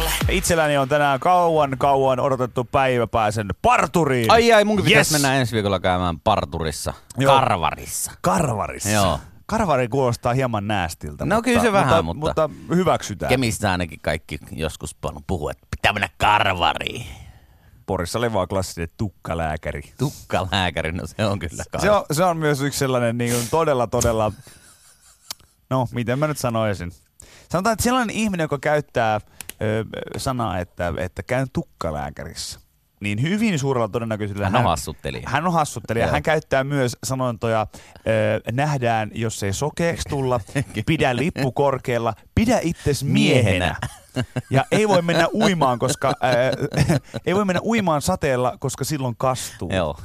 Itselläni on tänään kauan odotettu päivä, pääsen parturiin. Ai, munkin pitäisi mennä ensi viikolla käymään parturissa. Joo. Karvarissa. Joo. Karvari kuulostaa hieman näästiltä. No kyllä se vähän, mutta hyväksytään. Kemistä ainakin kaikki joskus puhuu, että pitää mennä karvariin. Porissa oli vaan klassinen tukkalääkäri. Tukkalääkäri, no se on kyllä karvari. Se on myös yksi sellainen niin kuin todella, no miten mä nyt sanoisin. Sanotaan, että sellainen ihminen, joka käyttää sanaa, että käyn tukkalääkärissä, niin hyvin suurella todennäköisyydellä hän on hassuttelija. Hän käyttää myös sanontoja, nähdään, jos ei sokeeksi tulla, pidä lippu korkealla, pidä itses miehenä. Ja ei voi mennä uimaan, koska ei voi mennä uimaan sateella, koska silloin kastuu. Joo.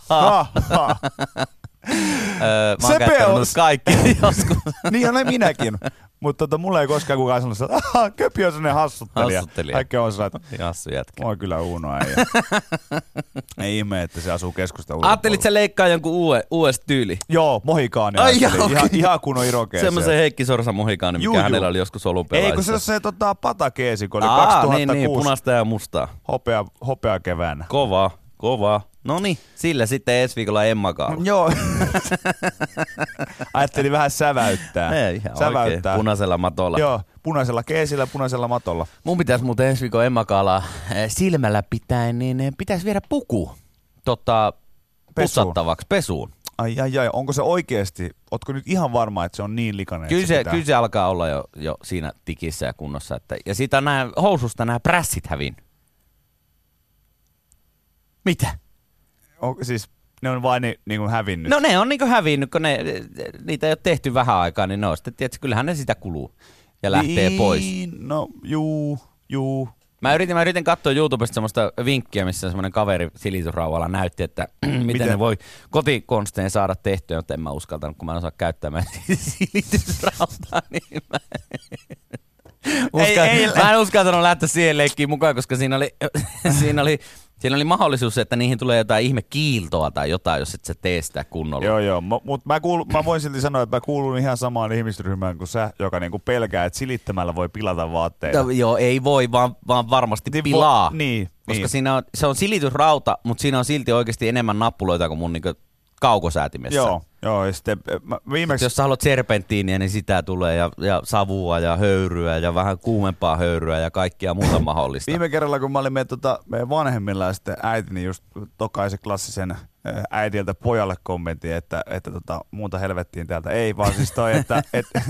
Mä oon käyttänyt kaikki joskus. Niin olen minäkin. Mutta mulla ei koskaan kukaan sanonut, että Köpi on sellainen hassuttelija. Kaikki on sellainen, että Hassu jätkä. Mä oon kyllä Uno äijä. Ei ihme, että se asuu keskustan ulkopuolella. Ajattelit sä leikkaa jonkun uudesta tyyli? Joo, mohikaani. Ihan kunnon irokeeseen. Semmoisen Heikki Sorsa mohikaani, mikä hänellä oli joskus olympialaisissa. Ei, kun se on se patakeesi, kun oli 2006. Niin, punaista ja mustaa. Hopea keväänä. Kova. Noniin, sillä sitten ensi viikolla Emmakaalla. Joo. Ajattelin vähän säväyttää. Oikein, punaisella matolla. Joo, punaisella keesillä, punaisella matolla. Mun pitäisi muuten ensi viikon Emmakaalla silmällä pitäen, niin pitäisi viedä puku pussattavaksi pesuun. Ai, onko se oikeesti, ootko nyt ihan varma, että se on niin likainen? Kyllä se alkaa olla jo siinä tikissä ja kunnossa. Ja siitä housusta nämä prässit hävin. Mitä? Siis ne on vain niin hävinnyt? No ne on niin hävinnyt, kun niitä ei ole tehty vähän aikaa, niin ne on sitten, tietysti, kyllähän ne sitä kuluu ja lähtee pois. No juu. Mä yritin katsoa YouTubesta semmoista vinkkiä, missä semmoinen kaveri silitysrauvalla näytti, että miten ne voi kotikonstein saada tehtyä, mutta en mä uskaltanut, kun mä en osaa käyttää silitysrautaa, niin mä en uskaltanut lähteä siihen leikkiin mukaan, koska siinä oli mahdollisuus, että niihin tulee jotain ihme kiiltoa tai jotain, jos et sä tee sitä kunnolla. Joo, mutta mä voin silti sanoa, että mä kuulun ihan samaan ihmisryhmään kuin sä, joka niinku pelkää, että silittämällä voi pilata vaatteita. No, joo, ei voi, vaan varmasti pilaa. Niin. Koska se on silitysrauta, mutta siinä on silti oikeasti enemmän nappuloita kuin mun niinku kaukosäätimessä. Joo, ja sitten viimeksi... Jos sä haluat serpenttiiniä, niin sitä tulee ja savua ja höyryä ja vähän kuumempaa höyryä ja kaikkia muuta mahdollista. Viime kerralla, kun mä olin meidän vanhemmilla ja sitten äitini just tokaisi klassisen äidiltä pojalle kommentin, että muuta helvettiin täältä. Ei, vaan siis toi, että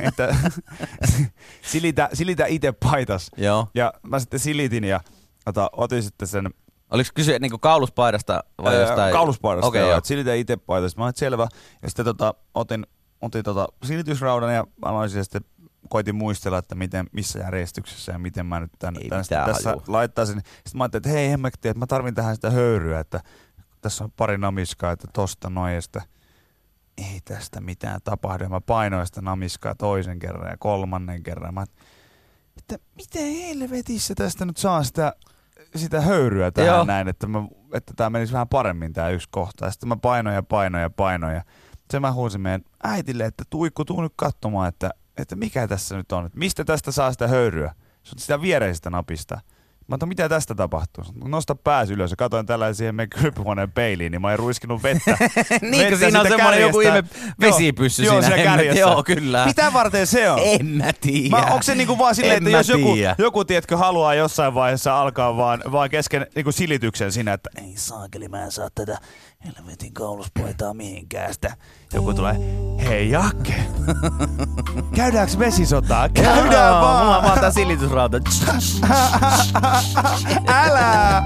silitä itse paitas. Joo. Ja mä sitten silitin ja otin sitten sen... Oliko kyse niinku kauluspaidasta vai jostain? Kauluspaidasta, joo. Silitä itse paidasta. Mä olin selvä. Ja sitten otin silitysraudan ja aloin sitten koitin muistella, että missä järjestyksessä ja miten mä nyt tässä laittaisin. Sitten mä ajattelin, että hei hemmekti, että mä tarvin tähän sitä höyryä, että tässä on pari namiskaa, että tosta noin ja sitä. Ei tästä mitään tapahdu. Mä painoin sitä namiskaa toisen kerran ja kolmannen kerran. Mä että miten helvetissä tästä nyt saa sitä höyryä tähän näin, että tää menisi vähän paremmin tää yksi kohta. Ja sitten mä painoin ja sen mä huusin meidän äitille, että tuu nyt katsomaan, että mikä tässä nyt on. Että mistä tästä saa sitä höyryä? Se on sitä viereisestä napista. Mä otan, mitä tästä tapahtuu? Nosta pääsi ylös ja katoin tällä siihen meidän kylpyhuoneen peiliin, niin mä olin ruiskinut vettä. Niin, kun siinä on semmoinen joku ihme vesipyssy siinä kärjessä. Joo, kyllä. Mitä varten se on? En mä tiedä. Onko se niinku vaan silleen, että jos joku tiedätkö, haluaa jossain vaiheessa alkaa vaan kesken niinku silityksen siinä, että ei saakeli, mä en saa tätä helvetin kauluspaitaa mihinkään. Sitä joku tulee, hei Jakke, käydäänkö vesisotaa? Käydään vaan. Mulla on vaan tää silitysrauta. Älä!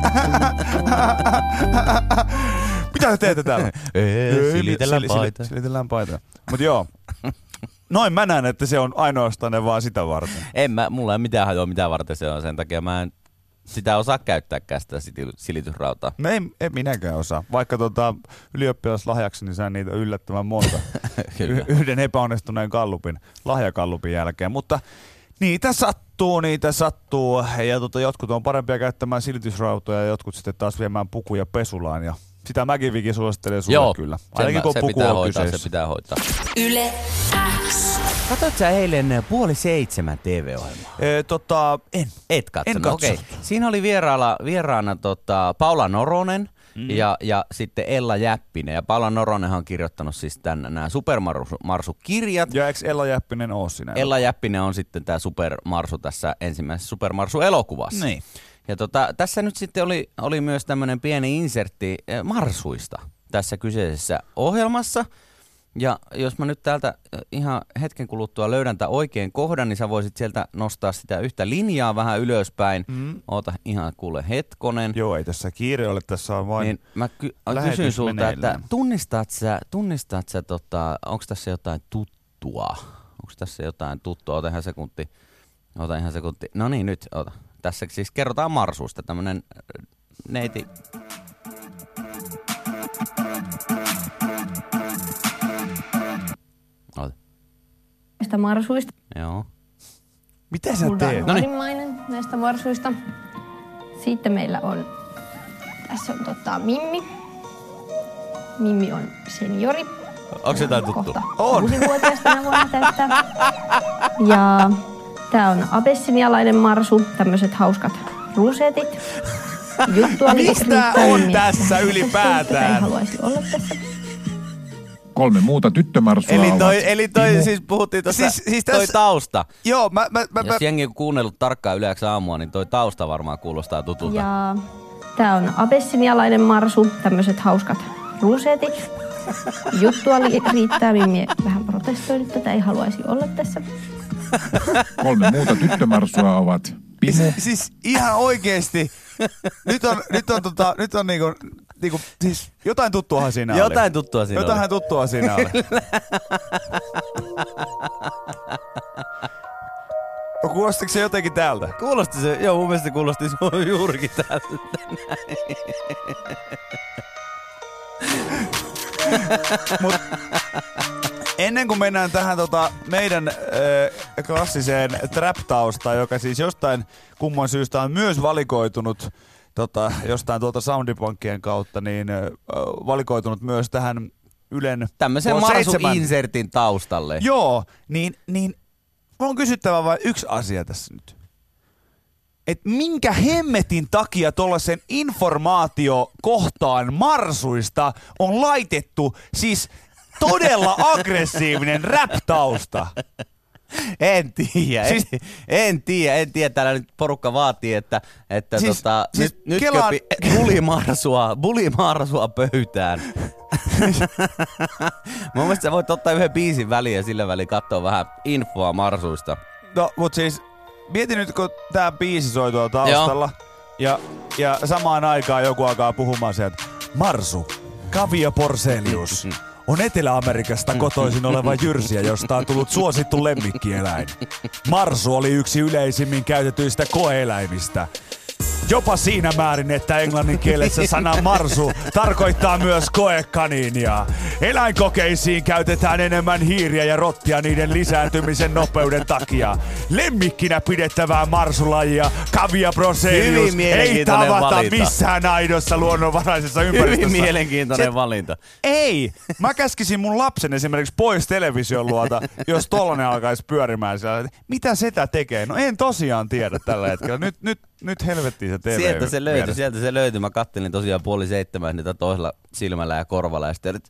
Mitä te teette täällä? Silitellään paita. Mut joo. Noin mä näen, että se on ainoastaan vaan sitä varten. Mulla ei mitään hajoa mitä varten se on, sen takia mä en sitä osaa käyttääkään sitä silitysrautaa. No ei minäkään osaa. Vaikka ylioppilaslahjaksi, niin sain niitä yllättävän monta. Yhden epäonnistuneen lahjakallupin jälkeen. Mutta niitä sattuu. Ja jotkut on parempia käyttämään silitysrautoja ja jotkut sitten taas viemään pukuja pesulaan. Ja sitä mäkin Viki suosittelen sulle kyllä. Ainakin kun puku on kyseessä. Se pitää hoitaa. Yle X. Katoit sä eilen 6:30 TV-ohjelmaa? En. Et katsonut, En okei. Siinä oli vieraana Paula Noronen ja sitten Ella Jäppinen. Ja Paula Noronenhan on kirjoittanut siis nämä Supermarsu-kirjat. Ja eikö Ella Jäppinen ole siinä? Ella Jäppinen on sitten tämä Supermarsu tässä ensimmäisessä Supermarsu-elokuvassa. Niin. Ja tässä nyt sitten oli myös tämmöinen pieni insertti marsuista tässä kyseisessä ohjelmassa. Ja jos mä nyt täältä ihan hetken kuluttua löydän tämän oikein kohdan, niin sä voisit sieltä nostaa sitä yhtä linjaa vähän ylöspäin. Oota ihan kuule hetkonen. Joo, ei tässä kiire ole, tässä on vain niin mä kysyn sulta, että tunnistat sä onko tässä jotain tuttua? Onko tässä jotain tuttua? Ota ihan sekunti. No niin, nyt ota. Tässä siis kerrotaan marsuista, tämmönen neiti. Ota. Näistä marsuista. Joo. Mitä sä teet? Nonimainen näistä marsuista. Sitten meillä on, tässä on Mimmi. Mimmi on seniori. Onko se jotain tuttu? On. 6-vuotias tänä vuonna täyttää. Ja tää on abessinialainen marsu, tämmöiset hauskat rusetit. Mistä on tässä ylipäätään? Ei haluaisi olla tässä. 3 muuta tyttömarsua eli toi siis puhuttiin tuossa, siis toi tausta. Joo, Jos jengi on kuunnellut tarkkaan Yleäksi aamua, niin toi tausta varmaan kuulostaa tutulta. Ja tää on abessinialainen marsu, tämmöiset hauskat rusetit. Juttua riittää, Mimmi vähän protestoi nyt, tätä ei haluaisi olla tässä. 3 muuta tyttömarsua ovat Pimo. Siis ihan oikeesti. Nyt on niinku siis jotain tuttuahan siinä oli. Jotain tuttua siinä oli. Kuulostiko se jotenkin täältä? Kuulosti se, joo, mun mielestä kuulosti juurikin täältä. Mut ennen kuin mennään tähän meidän klassiseen trap-taustaan, joka siis jostain kumman syystä on myös valikoitunut jostain Soundipankkien kautta, niin valikoitunut myös tähän Ylen tämmöisen marsu-insertin taustalle. Joo, niin mulla on kysyttävä vain yksi asia tässä nyt. Et minkä hemmetin takia tuollaisen informaatiokohtaan marsuista on laitettu siis todella aggressiivinen rap-tausta? En tiedä. Täällä nyt porukka vaatii, että nyt Kelaan bulimarsua pöytään. Mun mielestä sä voit ottaa yhden biisin väliin ja sillä väliin katsoa vähän infoa marsuista. No, mut siis mieti nyt, kun tää biisi soi tuolla taustalla ja samaan aikaan joku alkaa puhumaan sieltä, Marsu, Kavia Porselius, on Etelä-Amerikasta kotoisin oleva jyrsiä, josta on tullut suosittu lemmikkieläin. Marsu oli yksi yleisimmin käytetyistä koeeläimistä. Jopa siinä määrin, että englannin kielessä sana marsu tarkoittaa myös koekaniinia. Eläinkokeisiin käytetään enemmän hiiriä ja rottia niiden lisääntymisen nopeuden takia. Lemmikkinä pidettävää marsulajia Kavia Broselius ei tavata missään aidossa luonnonvaraisessa ympäristössä. Hyvin mielenkiintoinen valinta. Ei! Mä käskisin mun lapsen esimerkiksi pois television luota, jos tollanen alkaisi pyörimään siellä. Mitä setä tekee? No en tosiaan tiedä tällä hetkellä. Nyt helvettiin se TV. Sieltä se löytyi. Mä kattelin tosiaan 6:30 niitä toisella silmällä ja korvalla ja sitten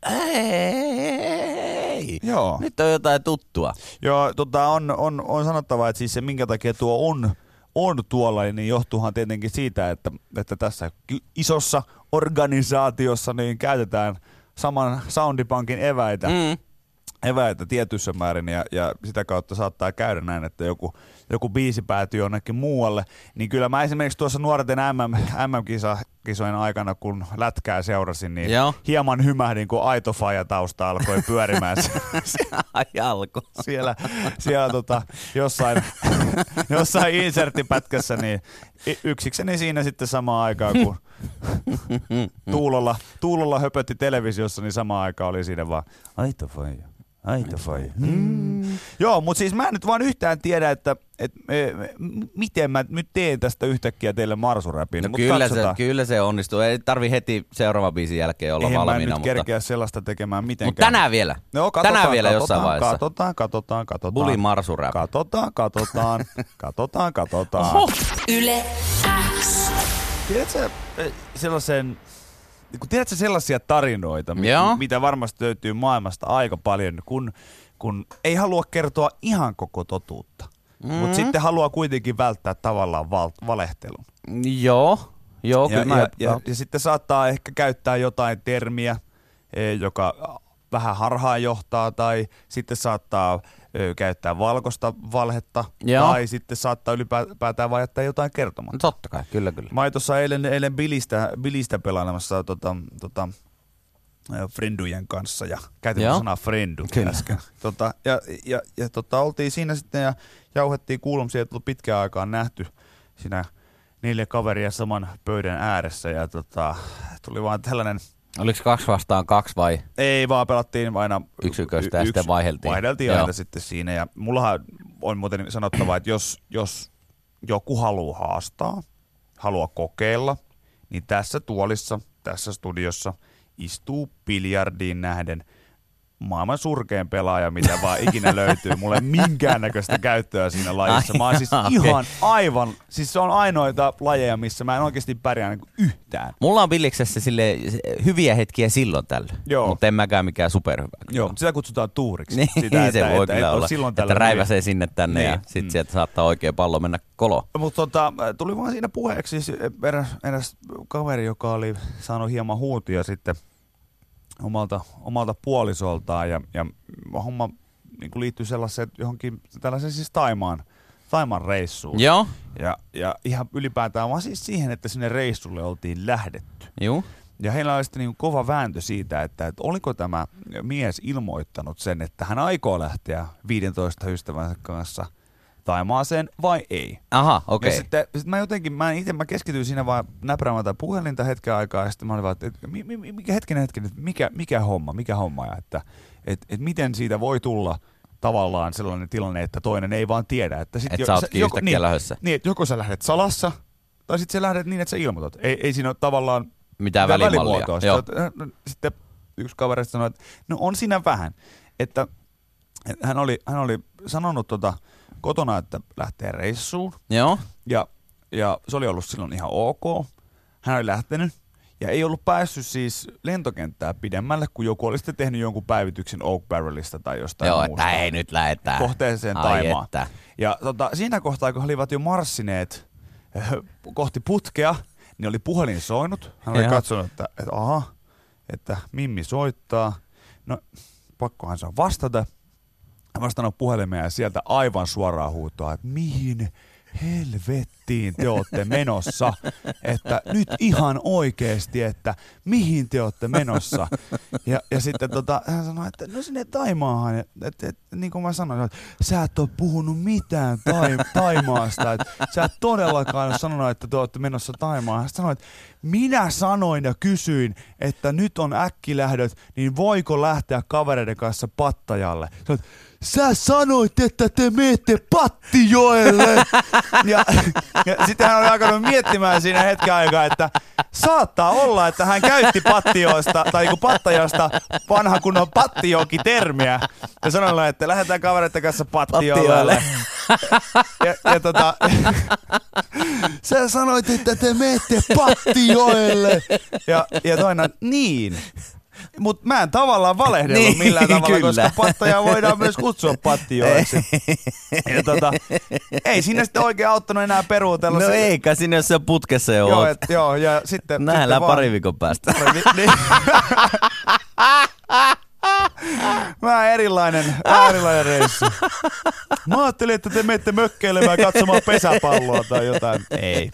ei. Joo. Nyt on jotain tuttua. Joo, on sanottava, että siis se minkä takia tuo on tuolla, niin johtuuhan tietenkin siitä, että tässä isossa organisaatiossa niin käytetään saman Soundipankin eväitä tietyssä määrin ja sitä kautta saattaa käydä näin, että joku biisi päätyy jonnekin muualle. Niin kyllä mä esimerkiksi tuossa nuorten MM-kisojen aikana, kun lätkää seurasin, niin hieman hymähdin, kun Aito Faija tausta alkoi pyörimään. Siellä jossain inserttipätkässä, niin yksikseni siinä sitten samaan aikaan, kun Tuulolla höpötti televisiossa, niin samaan aikaan oli siinä vaan Aito Faija. Aito faija. Joo, mutta siis mä en nyt vaan yhtään tiedä, että miten mä nyt teen tästä yhtäkkiä teille marsuräpin. No Mut kyllä se onnistuu. Ei tarvi heti seuraavan biisin jälkeen olla valmiina. Eihän mä nyt kerkeä sellaista tekemään mitenkään. Mutta tänään vielä. No, tänään vielä jossain vaiheessa. Katsotaan. Bulin marsuräp. Katsotaan. Oho. Yle X. Tiedätkö sellaisia tarinoita, mitä varmasti löytyy maailmasta aika paljon, kun ei halua kertoa ihan koko totuutta, mutta sitten haluaa kuitenkin välttää tavallaan valehtelun. Joo. Ja sitten saattaa ehkä käyttää jotain termiä, joka vähän harhaan johtaa, tai sitten saattaa käyttää valkoista valhetta, tai sitten saattaa ylipäätään vaan jättää jotain kertomatta. Totta kai, kyllä. Mä olin tuossa eilen bilistä pelailemassa friendujen kanssa, ja käytin sanaa friendu äsken. Oltiin siinä sitten ja jauhettiin kuulumisia, että oli pitkään aikaan nähty siinä 4 kaveria saman pöydän ääressä, ja tuli vaan tällainen... Oliko 2 vastaan 2 vai? Ei, vaan pelattiin aina yksiköistä ja sitten vaihdeltiin aina sitten siinä. Ja mullahan on muuten sanottava, että jos joku haluaa haastaa, haluaa kokeilla, niin tässä tuolissa, tässä studiossa istuu biljardiin nähden maailman surkein pelaaja, mitä vaan ikinä löytyy. Mulla ei minkäännäköistä käyttöä siinä lajissa. Mä oon siis ihan aivan, siis se on ainoita lajeja, missä mä en oikeasti pärjää niin yhtään. Mulla on billiksessä sille hyviä hetkiä silloin tällä, mutta en mäkään mikään superhyvä. Joo, sitä kutsutaan tuuriksi. Niin, sitä, se voi kyllä olla, että räiväsee sinne tänne niin. Ja sitten sieltä saattaa oikea pallo mennä koloon. Mutta tuli vaan siinä puheeksi siis eräs kaveri, joka oli saanut hieman huutia sitten omalta puolisoltaan ja homma niin liittyy sellaiseen johonkin tällaiseen siis Thaimaan reissuun. Joo. Ja ihan ylipäätään vaan siis siihen, että sinne reissulle oltiin lähdetty. Joo. Ja heillä oli sitten niin kova vääntö siitä, että oliko tämä mies ilmoittanut sen, että hän aikoo lähteä 15 ystävänsä kanssa Thaimaaseen vai ei. Aha, okei. Ja sitten mä keskityin siinä vaan näpräämään tätä puhelinta hetken aikaa, ja sitten mä olin vaan, että mikä homma, ja että miten siitä voi tulla tavallaan sellainen tilanne, että toinen ei vaan tiedä. Että sä ootkin yhtäkkiä lähdössä. Niin, että joko sä lähdet salassa, tai sitten sä lähdet niin, että sä ilmoitat. Ei siinä ole tavallaan mitään välimallia. Sitten yksi kaveri sanoi, että no on siinä vähän, että hän oli sanonut kotona, että lähtee reissuun. Joo. Ja se oli ollut silloin ihan ok. Hän oli lähtenyt ja ei ollut päässyt siis lentokenttää pidemmälle, kun joku oli sitten tehnyt jonkun päivityksen Oak Barrelista tai jostain muusta. Joo, että ei nyt lähetään. Kohteeseen Thaimaan. Ja siinä kohtaa, kun he olivat jo marssineet kohti putkea, niin oli puhelin soinut. Hän oli katsonut, että Mimmi soittaa. No, pakkohan se on vastata. Hän vastannut puhelimeen ja sieltä aivan suoraan huutoa, että mihin helvettiin te ootte menossa, että nyt ihan oikeesti, että mihin te ootte menossa. Ja sitten hän sanoi, että no sinne Taimaahan, että niin kuin mä sanoin, että sä et ole puhunut mitään Taimaasta, että sä et todellakaan ole sanonut, että te ootte menossa Taimaahan. Hän sanoi, että minä sanoin ja kysyin, että nyt on äkkilähdöt, niin voiko lähteä kavereiden kanssa Pattajalle? Sä sanoit, että te meette Pattijoelle! ja sitten hän oli alkanut miettimään siinä hetken aikaa, että saattaa olla, että hän käytti Pattijoista, tai Pattajasta vanha kunnon Pattijoki-termiä. Ja sanoi, että lähdetään kavereiden kanssa Pattijoelle. Sä sanoit, että te meette Pattijoelle! Ja toinen, niin. Mutta mä en tavallaan valehdellut millään tavalla, kyllä. Koska Pattajaa voidaan myös kutsua Pattijoeksi. Ei siinä sitten oikein auttanut enää peruutella. No eikä sinne, jos se on putkessa jo oot. Joo, ja sitten... Nähdään pari viikon päästä. Vähän erilainen reissu. Mä ajattelin, että te menette mökkeilemään katsomaan pesäpalloa tai jotain.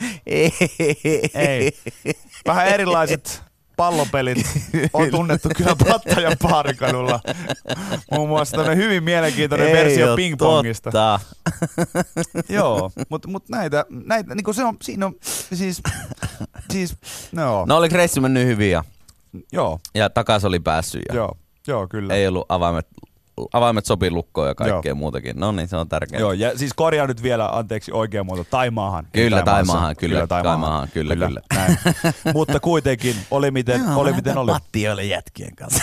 Ei. Vähän erilaiset pallopelit on tunnettu kyllä Pattajan Paarikadulla. Muun muassa tämmöinen hyvin mielenkiintoinen versio pingpongista. Joo, mutta näitä niinku se on, siinä on siis no. No oliko reissu mennyt hyvin Joo. Ja takas oli päässyt. Joo, kyllä. Ei ollut avaimet avaimet sopii lukkoon ja kaikkea muutakin. No niin, se on tärkeää. Joo, ja siis korjaa nyt vielä, anteeksi, oikea muoto, Taimaahan. Kyllä, Taimaahan, kyllä. Mutta kuitenkin, oli miten oli. Patti oli jätkien kanssa.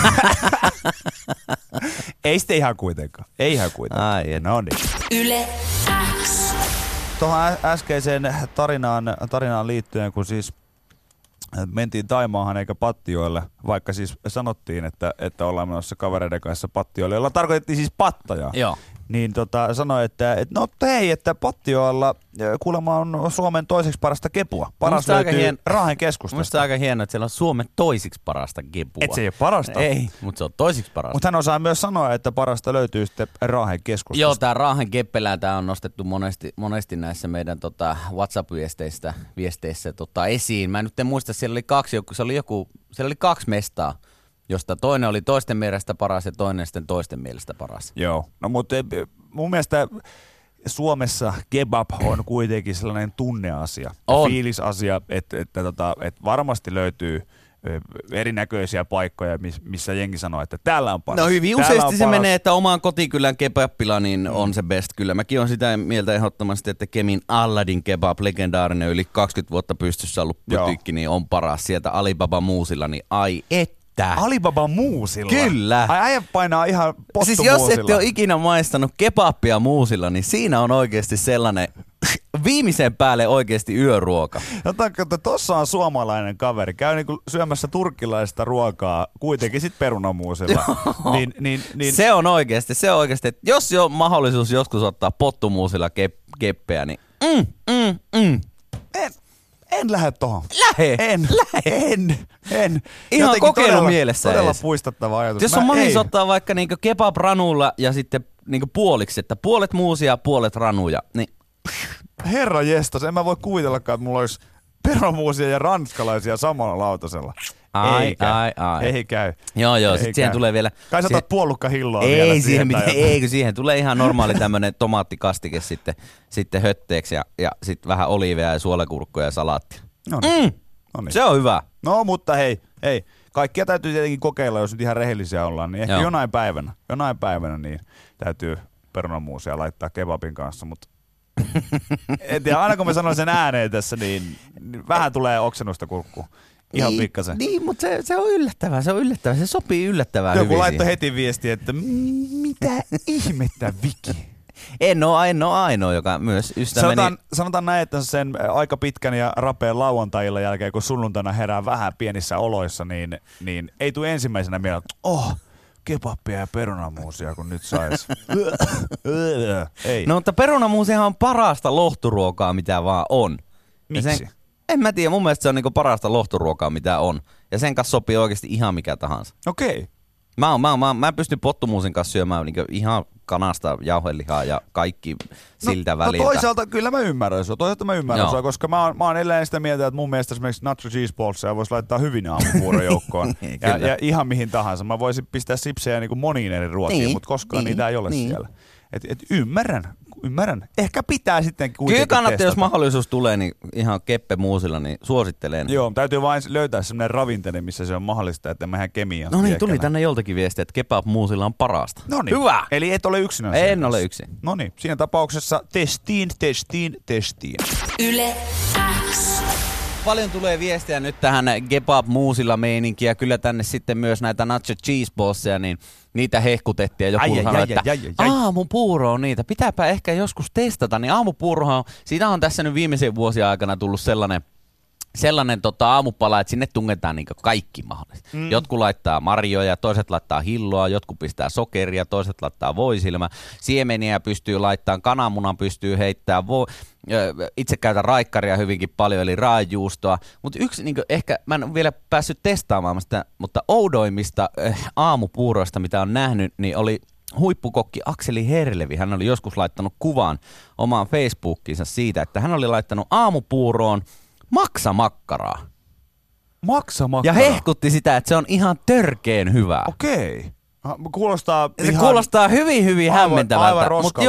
Ei sitten ihan kuitenkaan. Ai, no niin. Yle X. Tuohon äskeiseen tarinaan liittyen, kun siis mentiin Taimaahan eikä Pattijoelle, vaikka siis sanottiin, että ollaan menossa kavereiden kanssa Pattijoelle, jolla tarkoitettiin siis Pattajaa. Joo. Niin sanoi, että no hei, että Pattijoella kuulemma on Suomen toiseksi parasta kepua. Paras löytyy Raahen keskustasta. Musta on aika hienoa, että siellä on Suomen toisiksi parasta kepua. Et se ei ole parasta. Ei, mutta se on toisiksi parasta. Mutta hän osaa myös sanoa, että parasta löytyy sitten Raahen keskustasta. Joo, tää Raahen keppelää, tää on nostettu monesti näissä meidän WhatsApp-viesteissä esiin. Mä nyt en muista, siellä oli kaksi mestaa, josta toinen oli toisten mielestä paras ja toinen sitten toisten mielestä paras. Joo, no mutta mun mielestä Suomessa kebab on kuitenkin sellainen tunneasia, fiilisasia, että varmasti löytyy erinäköisiä paikkoja, missä jengi sanoo, että täällä on paras. No hyvin useasti se menee, että omaan kotikylän kebappila niin on se best kyllä. Mäkin on sitä mieltä ehdottomasti, että Kemin Alladin kebab, legendaarinen yli 20 vuotta pystyssä ollut butiikki, niin on paras. Sieltä Alibaba Muusilla, niin ai että. Alibaba Muusilla? Kyllä. Ai äijä painaa ihan pottu siis jos ette ole ikinä maistanut kebappia Muusilla, niin siinä on oikeasti sellainen viimeisen päälle oikeasti yöruoka. Jotanko, että tossa on suomalainen kaveri, käy niinku syömässä turkkilaista ruokaa, kuitenkin sit perunamuusilla. niin. Se on oikeasti, että jos jo mahdollisuus joskus ottaa pottumuusilla keppeä, niin En lähde tohon. En. Ihan jotenkin kokeilu mielessä todella edes. Puistattava ajatus. Jos on mahdollisuus ottaa vaikka niinku kebab-ranulla ja sitten niinku puoliksi, että puolet muusia, puolet ranuja, niin herra jestas, en mä voi kuvitellakaan, että mulla olisi perunamuusia ja ranskalaisia samalla lautasella. Ai. Ei käy. Joo, sit siihen tulee vielä. Kai sä otat puolukkahilloa vielä kun siihen tulee ihan normaali tämmönen tomaattikastike sitten hötteeksi ja sitten vähän oliiveja ja suolakurkkuja ja salaattia. Noniin. Se on hyvä. No mutta hei, kaikkia täytyy tietenkin kokeilla, jos nyt ihan rehellisiä ollaan, niin ehkä jonain päivänä niin täytyy perunamuusia laittaa kebabin kanssa, mutta en tiedä, aina kun mä sanon sen ääneen tässä, niin vähän tulee oksennusta kurkkuun. Ihan pikkasen. Niin, mutta se on yllättävää, se sopii yllättävän hyvin. Joku laittoi heti viestiä, että mitä ihmettä Viki? En ole ainoa, joka myös ystäväni. Sanotaan näin, että sen aika pitkän ja rapeen lauantai-illan jälkeen, kun sunnuntaina herää vähän pienissä oloissa, niin ei tule ensimmäisenä mieleen, että kebappia ja perunamuusia, kun nyt sais. Ei. No, mutta perunamuusihan on parasta lohturuokaa, mitä vaan on. Miksi? En mä tiedä, mun mielestä se on niinku parasta lohturuokaa, mitä on. Ja sen kanssa sopii oikeasti ihan mikä tahansa. Okei. Mä pystyn pottumuusin kanssa syömään niinku ihan kanasta jauhelihaa ja kaikki siltä väliltä. No toisaalta kyllä mä ymmärrän sua, koska mä oon edelleen sitä mieltä, että mun mielestä esimerkiksi nacho cheese ballsia voisi laittaa hyvin aamupuurojoukkoon. ja ihan mihin tahansa. Mä voisin pistää sipsejä niinku moniin eri ruokiin, mutta koskaan niitä ei ole siellä. Et ymmärrän. Ehkä pitää sitten kuitenkin kyllä kannattaa, testata. Jos mahdollisuus tulee, niin ihan keppe muusilla, niin suosittelen. Joo, täytyy vain löytää semmoinen ravintele, missä se on mahdollista, että mehän kemiaan. No niin, tuli tänne joltakin viestiä, että kebab muusilla on parasta. No niin. Hyvä! Eli et ole yksin. En ole yksin. No niin, siinä tapauksessa testiin. Yle X. Paljon tulee viestiä nyt tähän kebab muusilla meininkiä. Kyllä tänne sitten myös näitä nacho cheese ballsia, niin niitä hehkutettiin. Ja joku sanoi, että aamupuuro on niitä. Pitääpä ehkä joskus testata. Niin aamupuurohan, siitä on tässä nyt viimeisen vuosien aikana tullut sellainen aamupala, että sinne tungetaan niin kaikki mahdollista. Jotkut laittaa marjoja, toiset laittaa hilloa, jotkut pistää sokeria, toiset laittaa voisilmä. Siemeniä pystyy laittamaan, kananmunan pystyy heittämään, itse käytän raikkaria hyvinkin paljon, eli raajuustoa. Mutta yksi, niin ehkä mä en vielä päässyt testaamaan sitä, mutta oudoimmista aamupuuroista, mitä on nähnyt, niin oli huippukokki Akseli Herlevi. Hän oli joskus laittanut kuvan omaan Facebookiinsa siitä, että hän oli laittanut aamupuuroon maksamakkaraa. Ja hehkutti sitä, että se on ihan törkeen hyvää. Okei. Kuulostaa se kuulostaa hyvin hämmentävältä.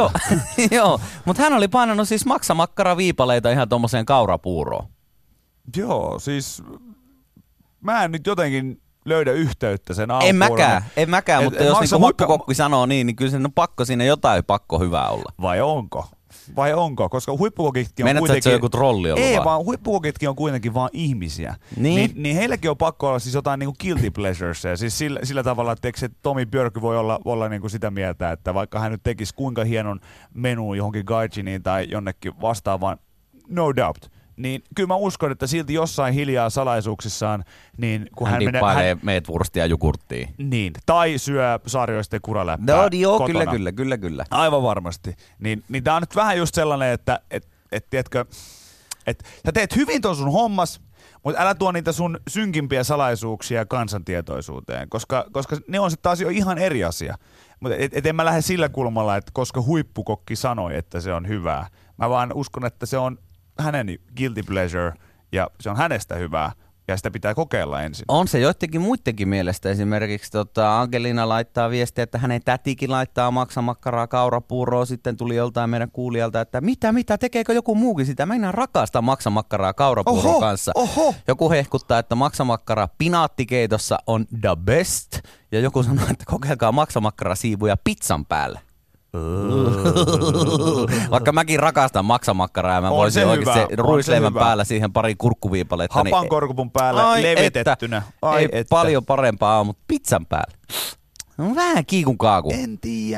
Mutta hän oli painanut siis maksamakara-viipaleita ihan tommoseen kaurapuuroon. Joo, siis mä en nyt jotenkin löydä yhteyttä sen aamupuuron. En mäkään, mutta jos niinku huippukokki sanoo niin kyllä sen on pakko siinä jotain pakko hyvää olla. Vai onko? Koska huippukokitkin on kuitenkin... Menet, että se on joku trolli ollut Ei, vaan huippukokitkin on kuitenkin vaan ihmisiä. Niin heilläkin on pakko olla siis jotain niinku guilty pleasures. Ja siis sillä tavalla, että Tomi Björk voi olla niinku sitä mieltä, että vaikka hän nyt tekisi kuinka hienon menuun johonkin Gaijiniin tai jonnekin vastaavaan, no doubt. Niin kyllä mä uskon, että silti jossain hiljaa salaisuuksissaan, niin kun hän dippailee meetwurstia jogurttiin. Niin, tai syö sarjoisten kuraläppää kotona. Kyllä. Aivan varmasti. Niin tää on nyt vähän just sellainen, että tiedätkö, että sä teet hyvin ton sun hommas, mutta älä tuo niitä sun synkimpiä salaisuuksia kansantietoisuuteen, koska ne on sitten taas jo ihan eri asia. Mutta en mä lähde sillä kulmalla, että koska huippukokki sanoi, että se on hyvää. Mä vaan uskon, että se on hänen guilty pleasure ja se on hänestä hyvää ja sitä pitää kokeilla ensin. On se joidenkin muidenkin mielestä. Esimerkiksi Angelina laittaa viestiä, että hänen tätikin laittaa maksamakkaraa, kaurapuuroa. Sitten tuli joltain meidän kuulijalta, että mitä, tekeekö joku muukin sitä? Mä enää rakastan maksamakkaraa kaurapuuron kanssa. Joku hehkuttaa, että maksamakkara pinaattikeitossa on the best. Ja joku sanoo, että kokeilkaa maksamakkarasiivuja pizzan päällä. Vaikka mäkin rakastan maksamakkaraa ja mä voisin oikeasti se ruisleivän päällä siihen pari kurkkuviipaletta. Hapankorkupun päällä levitettynä. Paljon parempaa, mutta pizzan päällä. No, vähän kiikun kaaku. En tiedä.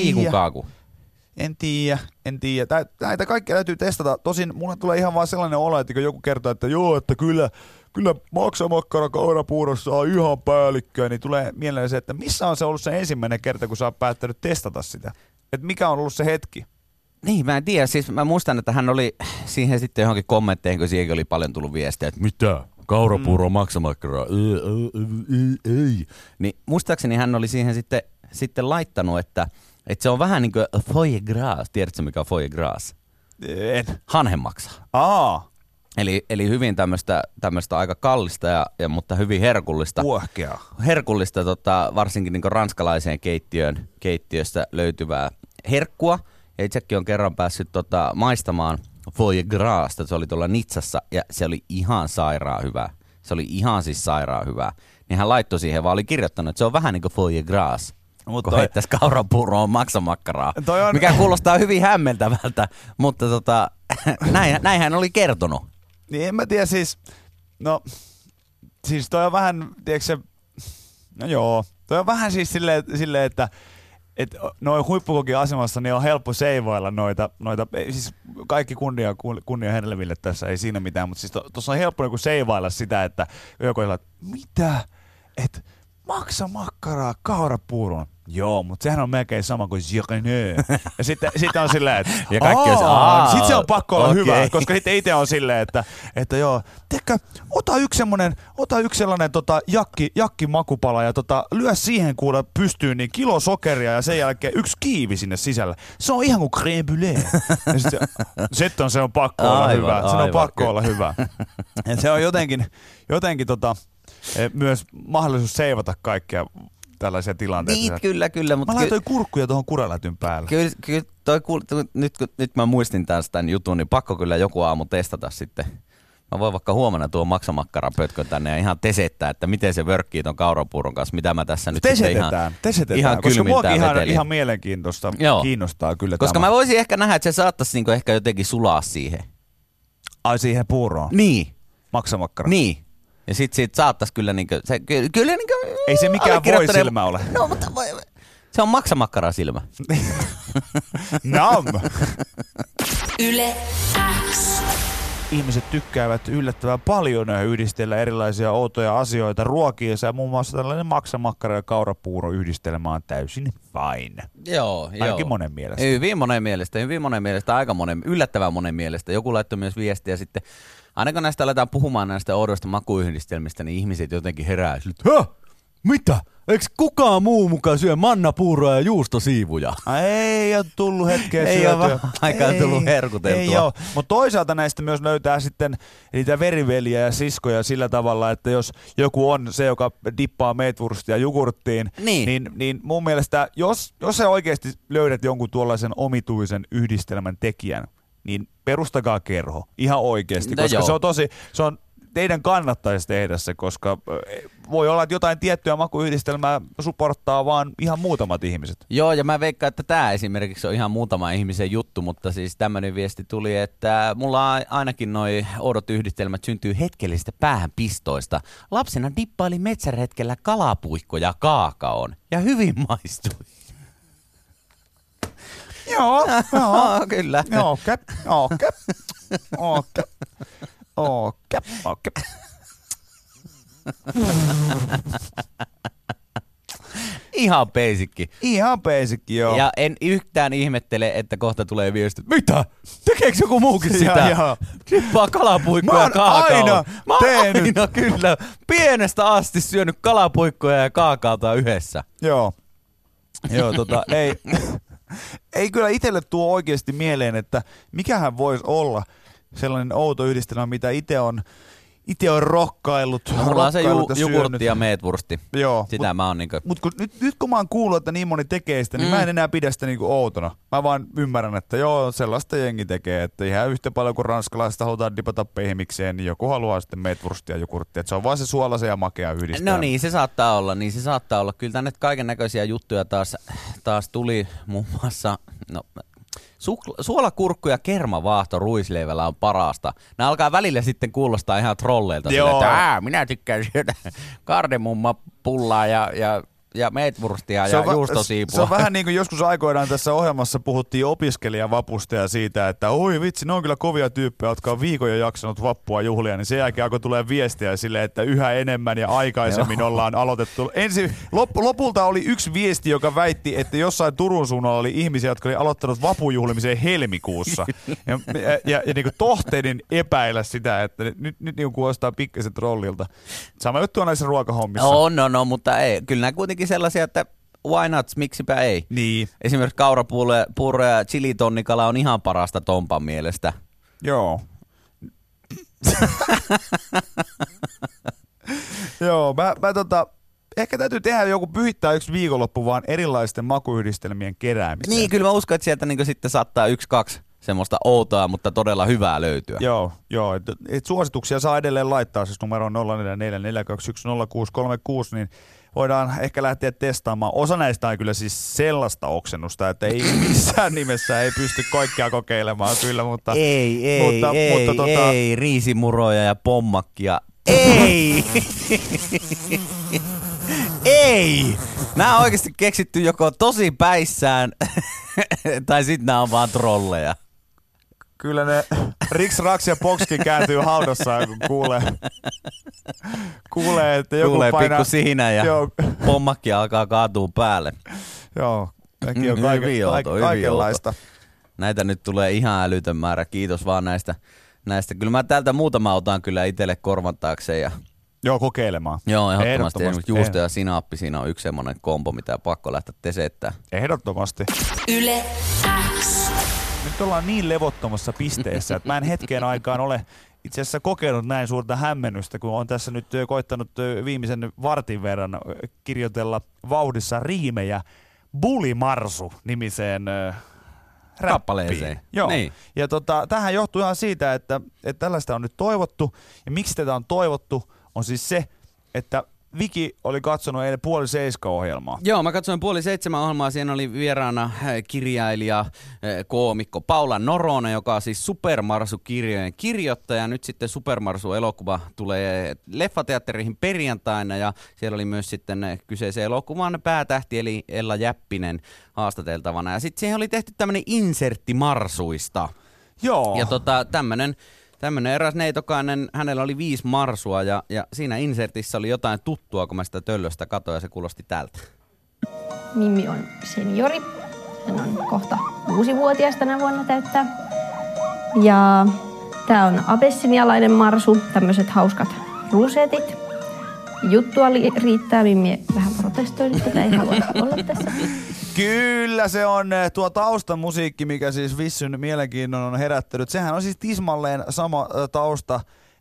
En tiedä. Näitä kaikkia täytyy testata. Tosin mulle tulee ihan vaan sellainen olo, että kun joku kertoo, että joo, että kyllä maksamakkara kaurapuurossa on ihan päällikköä, niin tulee mieleen se, että missä on se ollut se ensimmäinen kerta, kun sä oot päättänyt testata sitä? Että mikä on ollut se hetki? Niin, mä en tiedä. Siis mä muistan, että hän oli siihen sitten johonkin kommentteihin, kun siihen oli paljon tullut viestiä, että mitä? Kaurapuuro maksamakkaraa? Ei. Niin muistaakseni hän oli siihen sitten laittanut, että se on vähän niin kuin foie gras. Tiedätkö mikä on foie gras? En. Hanhenmaksa. Eli hyvin tämmöistä aika kallista mutta hyvin herkullista. Puohkea. Herkullista varsinkin niin ranskalaiseen keittiöstä löytyvää herkkua. Ja itsekin on kerran päässyt maistamaan foie grasta. Se oli tuolla Nitsassa ja se oli ihan sairaan hyvä. Se oli ihan siis sairaan hyvä. Niin hän laittoi siihen, vaan oli kirjoittanut, että se on vähän niin kuin foie gras. Kun heittäisi kaurapuuroon maksamakkaraa, mikä kuulostaa hyvin hämmentävältä, mutta näin hän oli kertonut. Niin en mä tiedä siis, toi on vähän, tiedätkö se, toi on vähän siis silleen että noin huippukokin asemassa niin on helppo seivailla noita siis kaikki kunnia Henneleville tässä, ei siinä mitään, mutta siis tuossa on helppo niinku seivailla sitä, että joku on mitä, että maksamakkaraa kaurapuuroon. Joo, mutta sehän on melkein sama kuin Jirene. Ja sitten on silleen, että ja kaikki on sitten se on pakko olla hyvä, koska sitten itse on silleen, että joo, teekö, ota yksi sellainen jakki makupala ja lyö siihen kuule pystyyn niin kilo sokeria ja sen jälkeen yksi kiivi sinne sisällä. Se on ihan kuin crème brûlée. Ja sitten se on pakko olla hyvä. Se on pakko olla hyvä. Ja se on jotenkin myös mahdollisuus seivata kaikkea tällaisia tilanteita. Niin, kyllä. Mutta mä laitoin kurkkuja tuohon kuralätyn päälle. Kyllä nyt mä muistin tämän jutun, niin pakko kyllä joku aamu testata sitten. Mä voin vaikka huomenna tuon maksamakkaran pötkön tänne ja ihan tesettää, että miten se vörkkii ton kaurapuuron kanssa, mitä mä tässä nyt tesetetään, ihan koska muakin vetelin. ihan mielenkiintoista kiinnostaa kyllä. Koska mä voisin ehkä nähdä, että se saattaisi niinku ehkä jotenkin sulaa siihen. Ai siihen puuroon? Niin. Maksamakkara? Niin. Ja sit siitä saattaisi kyllä niinku, kyllä niinku... Ei se mikään voi silmä ole. No, mutta se on maksamakkara silmä. Nam! Yle X. Ihmiset tykkäävät yllättävän paljon yhdistellä erilaisia outoja asioita ruokiinsa ja muun muassa tällainen maksamakkara ja kaurapuuro yhdistelmä on täysin fine. Joo. Ainakin monen mielestä. Hyvin monen mielestä, yllättävän monen mielestä. Joku laittoi myös viestiä sitten. Aina kun näistä aletaan puhumaan näistä oudoista makuyhdistelmistä, niin ihmiset jotenkin herää. Mitä? Eikö kukaan muu mukaan syö mannapuuroa ja juustosiivuja? Ei ole tullut hetkeä syötyä. Ei ole aikaan tullut herkuteltua. Ei ole, mutta toisaalta näistä myös löytää sitten niitä veriveliä ja siskoja sillä tavalla, että jos joku on se, joka dippaa meetwurstia jogurttiin, niin mun mielestä, jos sä oikeasti löydät jonkun tuollaisen omituisen yhdistelmän tekijän, niin perustakaa kerho ihan oikeasti, koska se on teidän kannattaisi tehdä se, koska voi olla, että jotain tiettyä makuyhdistelmää supporttaa vaan ihan muutamat ihmiset. Joo, ja mä veikkaan, että tämä esimerkiksi on ihan muutama ihmisen juttu, mutta siis tämmöinen viesti tuli, että mulla ainakin noi oudot yhdistelmät syntyy hetkellisistä päähänpistoista. Lapsena dippaili metsäretkellä kalapuikkoja kaakaoon ja hyvin maistui. Joo, kyllä. Okei. Ihan basic. Ihan basic, joo. Ja en yhtään ihmettele, että kohta tulee viesti, mitä? Tekeekö joku muukin sitä? Dippaa kalapuikkoja kaakaoon. Mä oon aina kyllä pienestä asti syönyt kalapuikkoja ja kaakaota yhdessä. Joo, ei kyllä itselle tuo oikeasti mieleen, että mikähän voisi olla sellainen outo yhdistelmä, mitä itse on rokkaillut. No, mulla on se jogurtti ja meetwursti. Joo. Sitä mä oon niinku... Mutta nyt kun mä oon kuullut, että niin moni tekee sitä, niin mä en enää pidä sitä niinku outona. Mä vaan ymmärrän, että joo, sellaista jengi tekee, että ihan yhtä paljon kuin ranskalaiset halutaan dipata pehmikseen, niin joku haluaa sitten meetwurstia ja jogurttia. Että se on vaan se suolaisen ja makea yhdistelmä. No niin, se saattaa olla. Kyllä tänne kaiken näköisiä juttuja taas tuli muun muassa... Suolakurkku ja kermavaahto ruisleivällä on parasta. Nämä alkaa välillä sitten kuulostaa ihan trolleilta. Sillä, että minä tykkään syödä kardemummapullaa ja meetwurstia ja juustosiipua. Se on vähän niin kuin joskus aikoinaan tässä ohjelmassa puhuttiin opiskelijavapusta ja siitä, että oi vitsi, ne on kyllä kovia tyyppejä, jotka on viikon jo jaksanut vappua juhlia, niin sen jälkeen alkoi tulee viestiä silleen, että yhä enemmän ja aikaisemmin ollaan aloitettu. Lopulta oli yksi viesti, joka väitti, että jossain Turun suunnalla oli ihmisiä, jotka oli aloittanut vapujuhlimisen helmikuussa. ja niin kuin tohteiden epäillä sitä, että nyt niin kuin kuulostaa pikkasen trollilta. Sama juttu on näissä ruokahommissa. No, mutta ei. Kyllä nämä kuitenkin sellaisia, että why not, miksipä ei. Niin. Esimerkiksi kaurapuuro ja chilitonnikala on ihan parasta Tompan mielestä. Joo. Joo, mä ehkä täytyy tehdä joku pyhittää yksi viikonloppu vaan erilaisten makuyhdistelmien keräämiseen. Niin, kyllä mä uskon, että sieltä niin sitten saattaa 1-2 semmoista outoa, mutta todella hyvää löytyä. Joo. Et suosituksia saa edelleen laittaa, siis numero 0444210636, niin voidaan ehkä lähteä testaamaan. Osa näistä on kyllä siis sellaista oksennusta, että ei missään nimessä ei pysty kaikkea kokeilemaan kyllä, mutta... Ei, riisimuroja ja pommakkia. Ei! Ei! Nämä on oikeasti keksitty joko tosi päissään, tai sitten nämä on vaan trolleja. Kyllä ne Riks, Raks ja Boxkin kääntyy haudassaan, kun kuulee että joku kuulee painaa... pikku siinä ja pommakki alkaa kaatua päälle. Joo, näkin on kaikenlaista. Näitä nyt tulee ihan älytön määrä. Kiitos vaan näistä. Kyllä mä täältä muutama otan kyllä itselle korvantaakseen. Ja... Joo, kokeilemaan. Joo, ehdottomasti. Juusto ja sinaappi, siinä on yksi semmoinen kombo, mitä pakko lähteä tesettää. Ehdottomasti. Yle X. Nyt ollaan niin levottomassa pisteessä, että mä en hetken aikaan ole itse asiassa kokenut näin suurta hämmennystä, kun on tässä nyt koittanut viimeisen vartin verran kirjoitella vauhdissa riimejä Bulimarsu-nimiseen kappaleeseen. Joo. Niin. Ja tämähän johtuu ihan siitä, että tällaista on nyt toivottu. Ja miksi tätä on toivottu, on siis se, että Viki oli katsonut eilen 6:30-ohjelmaa. Joo, mä katsoin 6:30 ohjelmaa. Siinä oli vieraana kirjailija, koomikko Paula Noronen, joka on siis Supermarsu-kirjojen kirjoittaja. Nyt sitten Supermarsu-elokuva tulee leffateatteriin perjantaina ja siellä oli myös sitten kyseisen elokuvan päätähti eli Ella Jäppinen haastateltavana. Ja sitten siihen oli tehty tämmöinen insertti Marsuista. Joo. Ja tämmönen eräs neitokainen, hänellä oli 5 marsua ja siinä insertissä oli jotain tuttua, kun mä sitä töllöstä katsoin ja se kuulosti tältä. Mimmi on seniori. Hän on kohta 6-vuotias tänä vuonna täyttää. Ja tää on abessinialainen marsu, tämmöiset hauskat rusetit. Juttua riittää, Mimmi vähän protestoinut, että ei halua olla tässä. Kyllä se on tuo taustamusiikki, mikä siis Vissyn mielenkiinnon on herättänyt. Sehän on siis tismalleen sama tausta,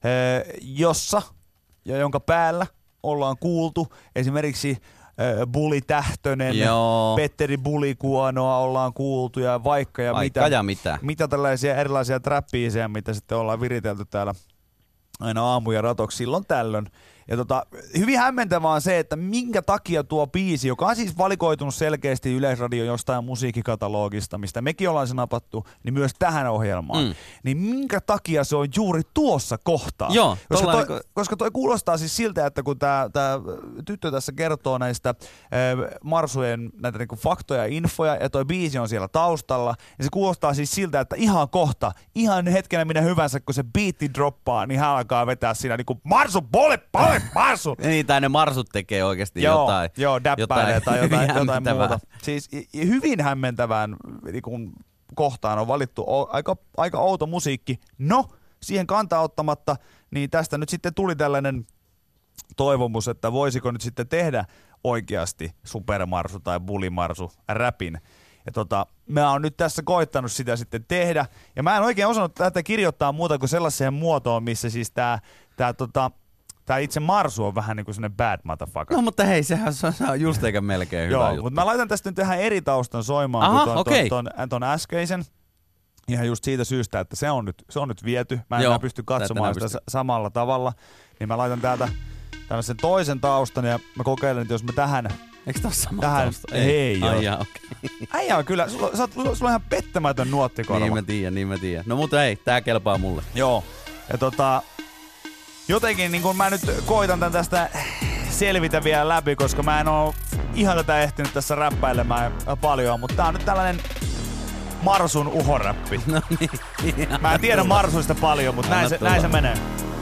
jossa ja jonka päällä ollaan kuultu esimerkiksi Buli Tähtönen, Petteri Bulikuonoa ollaan kuultu ja vaikka ja mitä tällaisia erilaisia trappiiseja, mitä sitten ollaan viritelty täällä aina aamu ja ratoksi silloin tällöin. Ja hyvin hämmentävää on se, että minkä takia tuo biisi, joka on siis valikoitunut selkeästi Yleisradio jostain musiikkikatalogista, mistä mekin ollaan se napattu, niin myös tähän ohjelmaan. Niin minkä takia se on juuri tuossa kohtaa? Joo, koska toi kuulostaa siis siltä, että kun tää tyttö tässä kertoo näistä marsujen näitä niinku faktoja ja infoja, ja toi biisi on siellä taustalla, niin se kuulostaa siis siltä, että ihan kohta, ihan hetkenä minä hyvänsä, kun se biitti droppaa, niin hän alkaa vetää siinä niinku marsu, pole, marsu! Niin, tai ne marsut tekee oikeasti jotain. Joo, däppäilee tai jotain muuta. Siis hyvin hämmentävään niin kohtaan on valittu aika outo musiikki. No, siihen kantaa ottamatta, niin tästä nyt sitten tuli tällainen toivomus, että voisiko nyt sitten tehdä oikeasti supermarsu tai bulimarsu räpin. Ja mä oon nyt tässä koittanut sitä sitten tehdä, ja mä en oikein osannut tätä kirjoittaa muuta kuin sellaiseen muotoon, missä siis tää itse marsu on vähän niin kuin sellainen bad motherfucker. No mutta hei, sehän on just eikä melkein hyvä juttu. Mutta mä laitan tästä nyt ihan eri taustan soimaan kuin ton äskeisen. Ihan just siitä syystä, että se on nyt viety. Mä en pysty katsomaan sitä samalla tavalla. Niin mä laitan täältä tällaisen toisen taustan ja mä kokeilen, että jos mä tähän... Eikö tää ole sama tausta? Ei ole. Okay. Äijä on kyllä, sulla on ihan pettämätön nuottikorva. Niin mä tiedän. No mutta ei, tää kelpaa mulle. Joo. Ja jotenkin niin kun mä nyt koitan tän tästä selvitä vielä läpi, koska mä en oo ihan tätä ehtinyt tässä räppäilemään paljon, mutta tää on nyt tällainen marsun uhoräppi. No niin. Mä en tiedä marsuista paljon, mutta näin se menee.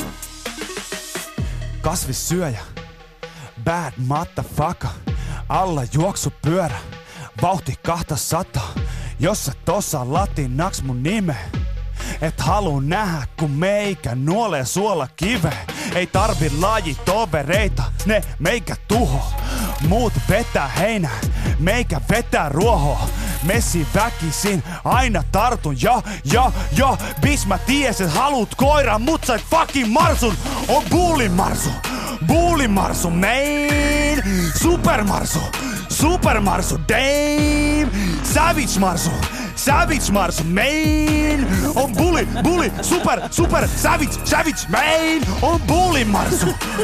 Kasvissyöjä, bad motherfucker, alla juoksupyörä, vauhti 200, jos sä tossa latinaks mun nime. Et haluu nähdä, kun meikä nuolee suola kive. Ei tarvi lajitovereita, ne meikä tuho. Muut vetää heinää, meikä vetää ruohoa. Messi väkisin, aina tartun, ja bis mä ties, et haluut koiran, mut sait fucking marsun. On buulimarsu, main, supermarsu, Dave, Savage marsu, main, on bully, super, savage, main, on buulimarsu,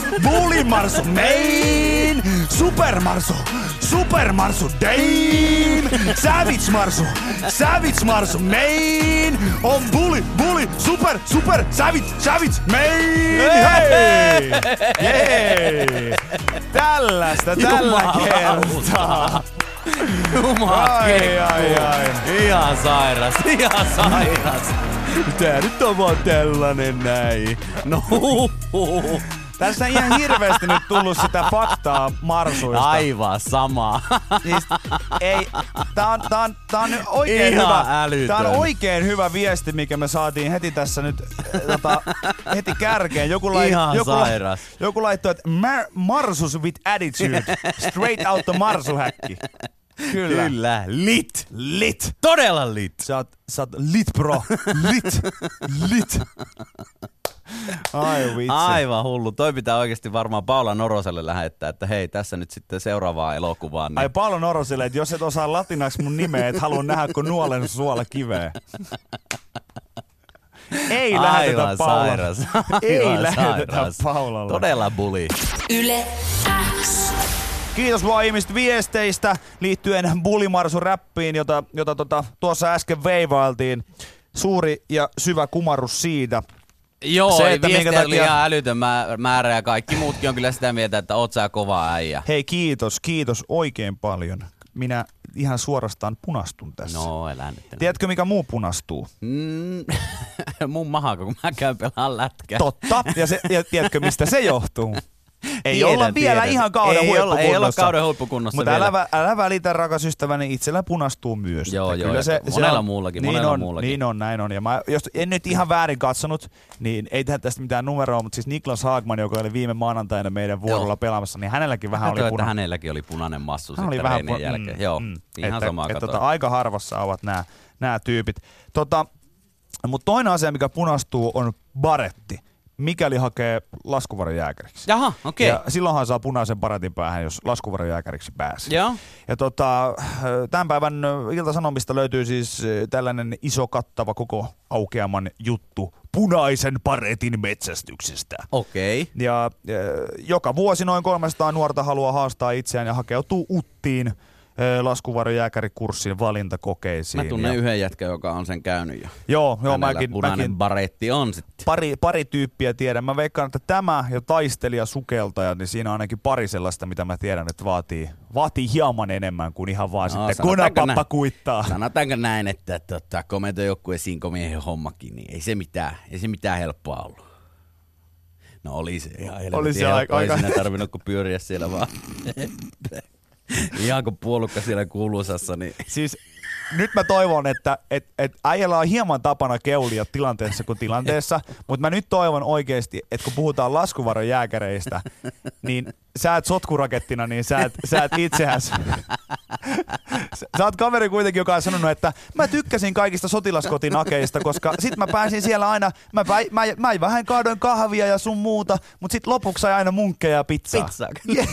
main, supermarsu, Dave, Savage marsu, main, on bully, super, savage, main, hei! Jee! Tällaista tällä kertaa. Ai. Ihan sairas. Tää nyt on vaan tällainen näin. No Tässä ei ihan hirveästi nyt tullut sitä faktaa marsuista. Aivan sama. Siis, ei, tää on nyt oikein ihan hyvä. älytön. Tää on oikein hyvä viesti, mikä me saatiin heti tässä nyt heti kärkeen. Joku laittoi, että marsus with attitude. Straight out the marsuhäkki. Kyllä. Lit. Todella lit. Sä oot lit, bro. Lit. Ai vitsi. Aivan hullu. Toi pitää oikeasti varmaan Paula Noroselle lähettää, että hei, tässä nyt sitten seuraavaa elokuvaa. Niin... Ai Paula Noroselle, että jos et osaa latinaksi mun nimeä, et halua nähdä, kun nuolen suola kiveä. Ei lähetetä Paulalle. Ei lähetetä Paulalle. Todella bully. Yle X. Kiitos vaan ihmiset viesteistä liittyen Bulimarsu räppiin, jota tuossa äsken veivailtiin. Suuri ja syvä kumarrus siitä. Joo, se, viestiä oli ihan älytön määrä ja kaikki muutkin on kyllä sitä mieltä, että oot sä kova äijä. Hei kiitos oikein paljon. Minä ihan suorastaan punastun tässä. No, elä nyt. Tiedätkö mikä muu punastuu? Mun maha, kun mä käyn pelaan lätkää. Totta, ja tiedätkö mistä se johtuu? Ei olla vielä ihan kauden huippukunnossa. Ei olla kauden huippukunnossa mutta vielä. Älä välitä, rakas ystäväni, itsellä punastuu myös. Joo, monella muullakin. Niin on, näin on. Ja jos en nyt ihan väärin katsonut, niin ei tehdä tästä mitään numeroa, mutta siis Niklas Haagman, joka oli viime maanantaina meidän vuorolla pelaamassa, niin hänelläkin vähän oli punainen. Hänelläkin oli punainen massu sitten reinien jälkeen. Joo, ihan samaa katoa. Aika harvassa ovat nämä tyypit. Mutta toinen asia, mikä punastuu, on baretti. Mikäli hakee laskuvarjojääkäriksi. Jaha, okei. Ja silloinhan saa punaisen baretin päähän, jos laskuvarjojääkäriksi pääsee. Joo. Ja tämän päivän Ilta-Sanomista löytyy siis tällainen iso kattava koko aukeaman juttu punaisen paretin metsästyksestä. Okei. Ja joka vuosi noin 300 nuorta haluaa haastaa itseään ja hakeutuu UTTiin laskuvarjojääkärikurssin valintakokeisiin. Mä tunnen yhden jätkän, joka on sen käynyt jo. Joo, mäkin punainen baretti on sitten. Pari tyyppiä tiedän. Mä veikkaan, että tämä ja taistelija sukeltaja, niin siinä on ainakin pari sellaista, mitä mä tiedän, että vaatii hieman enemmän kuin ihan vaan sitten konapappa kuittaa. Sanotaanko näin, että komentojoukkueen sinkomiehen hommakin, niin ei se mitään helppoa ollut. No oli se ihan helppoa. Ei siinä tarvinnut kun pyöriä siellä vaan. Ihan kuin puolukka siellä kuuluisassa. Niin. Siis nyt mä toivon, että äijällä on hieman tapana keulia tilanteessa kuin tilanteessa, mutta mä nyt toivon oikeasti, että kun puhutaan laskuvarjojääkäreistä, niin sä et sotkurakettina, niin sä et itseäsi. Sä oot kaveri kuitenkin, joka on sanonut, että mä tykkäsin kaikista sotilaskotinakeista, koska sit mä pääsin siellä aina, mä vähän kaadoin kahvia ja sun muuta, mutta sit lopuksi sai aina munkkeja ja pizzaa. Yeah.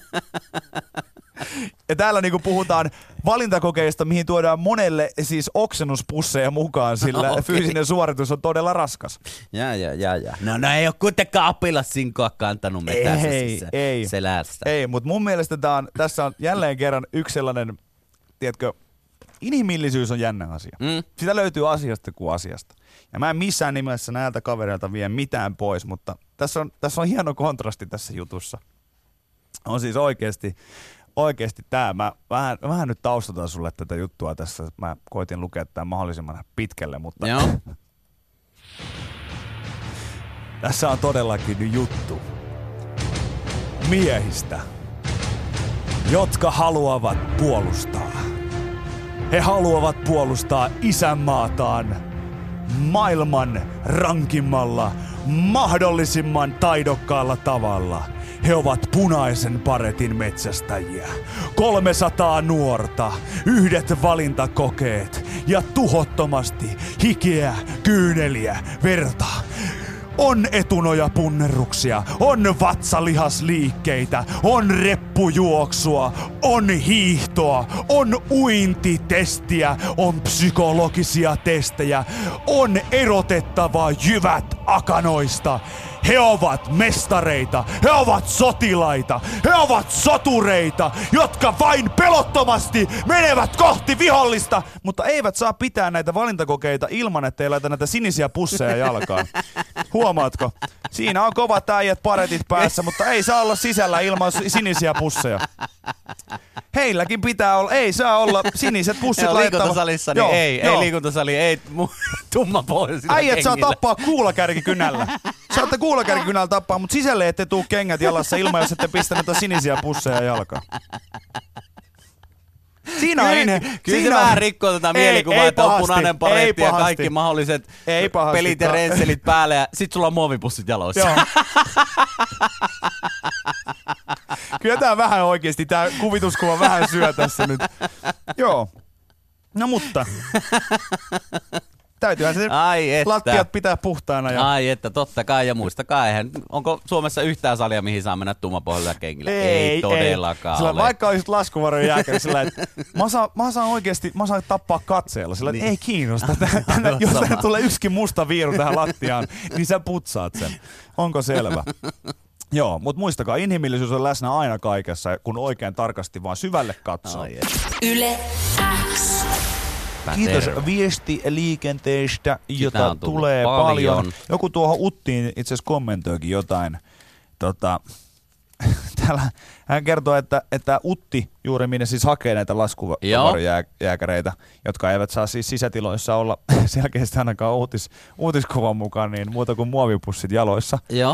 Ja täällä niinku puhutaan valintakokeista, mihin tuodaan monelle siis oksennuspusseja mukaan, sillä fyysinen suoritus on todella raskas. Ja. No ei ole kuitenkaan oppilassinkoa kantanut metässä selästä. Ei, mutta mun mielestä tässä on jälleen kerran yksi sellainen, tiedätkö, inhimillisyys on jännä asia. Sitä löytyy asiasta kuin asiasta. Ja mä en missään nimessä näiltä kavereilta vie mitään pois, mutta tässä on hieno kontrasti tässä jutussa. On siis oikeesti tää. Mä vähän nyt taustataan sulle tätä juttua tässä. Mä koitin lukea tää mahdollisimman pitkälle, mutta tässä on todellakin juttu miehistä, jotka haluavat puolustaa. He haluavat puolustaa isänmaataan maailman rankimmalla, mahdollisimman taidokkaalla tavalla. He ovat punaisen paretin metsästäjiä. 300 nuorta, 1 valintakokeet ja tuhottomasti hikeä, kyyneliä, verta. On etunojapunnerruksia, on vatsalihasliikkeitä, on reppujuoksua, on hiihtoa, on uintitestiä, on psykologisia testejä, on erotettavaa jyvät akanoista. He ovat mestareita, he ovat sotilaita, he ovat sotureita, jotka vain pelottomasti menevät kohti vihollista, mutta eivät saa pitää näitä valintakokeita ilman, ettei laita näitä sinisiä pusseja jalkaan. Huomaatko? Siinä on kovat äijät paretit päässä, mutta ei saa olla sisällä ilman sinisiä pusseja. Heilläkin pitää olla, ei saa olla siniset pussit laittava. Liikuntasalissa, niin ei liikuntasali, ei tumma pois. Äijät saa tappaa kuulakärkikynällä. Saatte kuulakärkikynällä tappaa, mutta sisälle ette tuu kengät jalassa ilman, jos ette pistä näitä sinisiä pusseja jalkaan. Siinä on Kyllä se vähän rikkoo tätä mielikuvaa, että on punainen paretti ja kaikki mahdolliset pelit ja rensselit päälle ja sit sulla on muovipussit jaloissa. Joo. Kyllä tää vähän oikeesti, tää kuvituskuva vähän syö tässä nyt. Joo. No mutta. Täytyyhän se lattiat pitää puhtaana. Ja... Ai että, totta kai ja muistakaa, onko Suomessa yhtään salia, mihin saa mennä tummapohjaisella kengillä? Ei todellakaan ole. Vaikka olisit laskuvarjojääkäri sillä, että mä saan tappaa katseella sillä, että ei kiinnosta. Jos tänne tulee yksikin musta viiru tähän lattiaan, niin sä putsaat sen. Onko selvä? Joo, mutta muistakaa, inhimillisyys on läsnä aina kaikessa, kun oikein tarkasti vaan syvälle katsoo. Yle X. Kiitos viestiliikenteestä, jota tulee paljon. Joku tuohon Uttiin itse asiassa kommentoikin jotain. Täällä hän kertoo, että Utti juuri minne siis hakee näitä laskuvarjojääkäreitä, jotka eivät saa siis sisätiloissa olla selkeästi ainakaan uutiskuvan mukaan niin muuta kuin muovipussit jaloissa. Joo.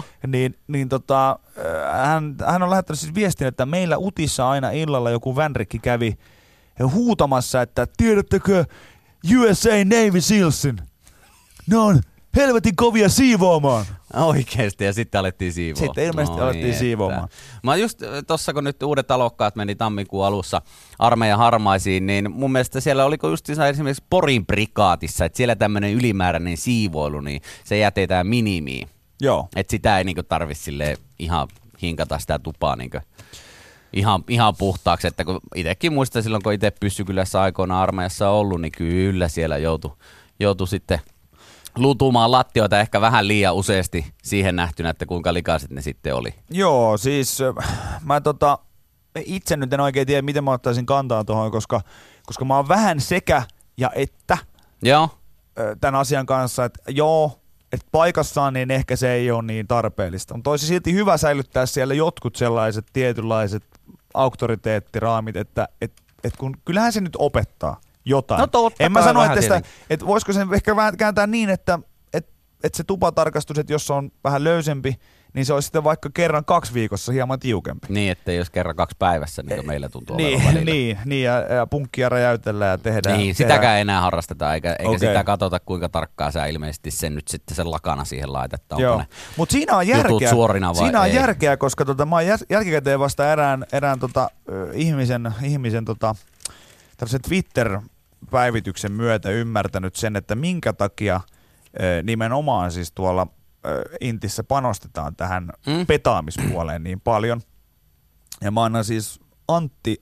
Hän on lähettänyt siis viestin, että meillä Utissa aina illalla joku vänrikki kävi huutamassa, että tiedättekö USA Navy Sealsin? Ne on helvetin kovia siivoamaan. Oikeesti, ja sitten alettiin siivoa. Sitten ilmeisesti alettiin siivoamaan. Mä just tossa, kun nyt uudet alokkaat meni tammikuun alussa armeijan harmaisiin, niin mun mielestä siellä oliko just esimerkiksi Porin prikaatissa, että siellä tämmönen ylimääräinen siivoilu, niin se jätetään minimiin. Joo. Että sitä ei niinku tarvi silleen ihan hinkata sitä tupaa niinku ihan puhtaaksi, että kun itsekin muistan silloin, kun itse Pyssykylässä aikoinaan armeijassa ollut, niin kyllä siellä joutui sitten lutumaan lattioita ehkä vähän liian useasti siihen nähtynä, että kuinka likaiset ne sitten oli. Joo, siis mä itse nyt en oikein tiedä, miten mä ottaisin kantaa tuohon, koska mä oon vähän sekä ja että tämän asian kanssa, että joo, että paikassaan niin ehkä se ei ole niin tarpeellista. Mutta olisi silti hyvä säilyttää siellä jotkut sellaiset tietynlaiset auktoriteettiraamit, että kun kyllähän se nyt opettaa jotain. No totta, en mä sano, että voisiko sen ehkä vähän kääntää niin, että se tupatarkastus, että jos se on vähän löysempi, niin se olisi sitten vaikka kerran 2 viikossa hieman tiukempi. Niin, että jos kerran 2 päivässä, niin kuin meillä tuntuu olevan välillä. Niin, ja punkkia räjäytellään ja tehdään. Niin, sitäkään enää harrasteta, eikä sitä katsota, kuinka tarkkaan sä ilmeisesti sen nyt sitten sen lakana siihen laitetta. Onko mutta siinä on järkeä. Suorina vai siinä on ei? järkeä, koska mä oon jälkikäteen vasta erään ihmisen tällaisen Twitter-päivityksen myötä ymmärtänyt sen, että minkä takia nimenomaan siis tuolla Intissä panostetaan tähän petaamispuoleen niin paljon. Ja mä annan siis Antti